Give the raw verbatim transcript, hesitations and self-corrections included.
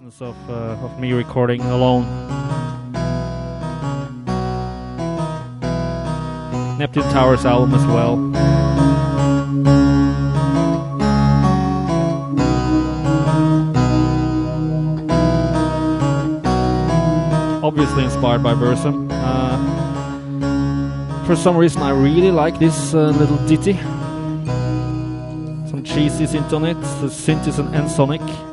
reasons of, uh, of me recording alone. Neptune Towers album as well. Obviously inspired by Burzum. Uh, for some reason I really like this uh, little ditty. Some cheesy synth on it, the synth is an Ensoniq.